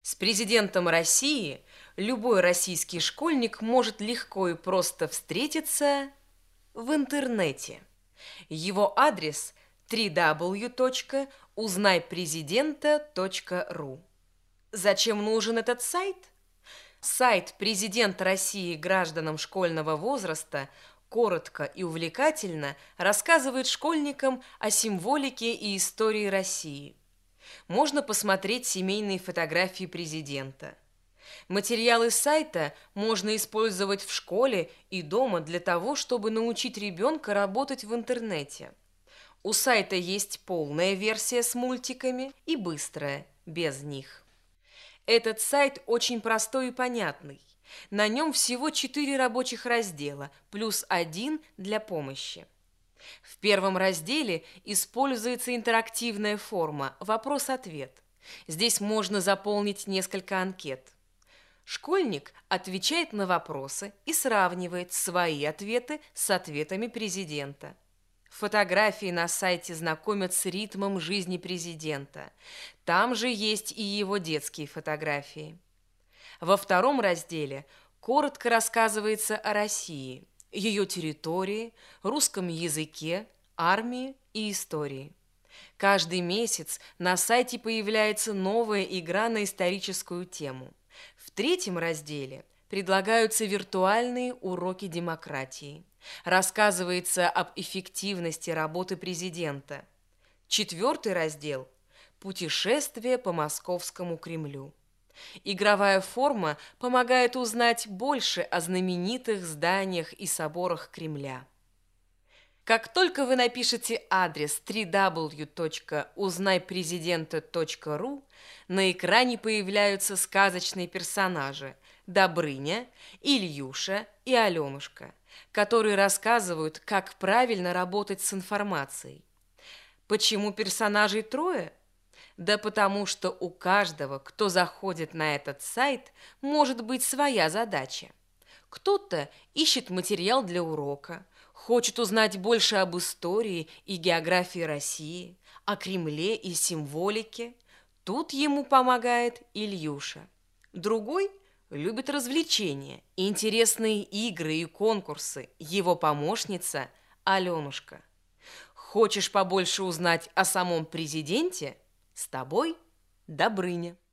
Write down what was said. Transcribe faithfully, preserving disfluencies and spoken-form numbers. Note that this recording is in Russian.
С президентом России любой российский школьник может легко и просто встретиться в интернете. Его адрес дабл ю дабл ю дабл ю точка узнай президента точка ру. Зачем нужен этот сайт? Сайт «Президент России гражданам школьного возраста» коротко и увлекательно рассказывает школьникам о символике и истории России. Можно посмотреть семейные фотографии президента. Материалы сайта можно использовать в школе и дома для того, чтобы научить ребенка работать в интернете. У сайта есть полная версия с мультиками и быстрая, без них. Этот сайт очень простой и понятный. На нем всего четыре рабочих раздела, плюс один для помощи. В первом разделе используется интерактивная форма «Вопрос-ответ». Здесь можно заполнить несколько анкет. Школьник отвечает на вопросы и сравнивает свои ответы с ответами президента. Фотографии на сайте знакомят с ритмом жизни президента. Там же есть и его детские фотографии. Во втором разделе коротко рассказывается о России, ее территории, русском языке, армии и истории. Каждый месяц на сайте появляется новая игра на историческую тему. В третьем разделе предлагаются виртуальные уроки демократии. Рассказывается об эффективности работы президента. Четвертый раздел – путешествие по Московскому Кремлю. Игровая форма помогает узнать больше о знаменитых зданиях и соборах Кремля. Как только вы напишете адрес дабл ю дабл ю дабл ю точка узнай президента точка ру, на экране появляются сказочные персонажи Добрыня, Ильюша и Аленушка, которые рассказывают, как правильно работать с информацией. Почему персонажей трое? Да потому что у каждого, кто заходит на этот сайт, может быть своя задача. Кто-то ищет материал для урока, хочет узнать больше об истории и географии России, о Кремле и символике. Тут ему помогает Ильюша. Другой любит развлечения, интересные игры и конкурсы. Его помощница Аленушка. Хочешь побольше узнать о самом президенте? С тобой Добрыня.